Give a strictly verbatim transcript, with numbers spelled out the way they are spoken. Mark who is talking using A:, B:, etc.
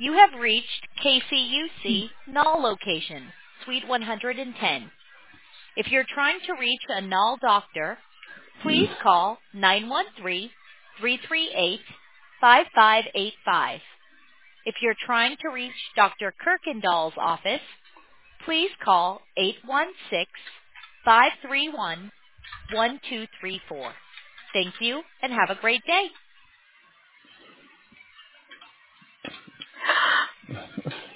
A: You have reached K C U C Null location, Suite one hundred ten. If you're trying to reach a Null doctor, please call nine one three, three three eight, five five eight five. If you're trying to reach Doctor Kirkendall's office, please call eight one six, five three one, one two three four. Thank you and have a great day.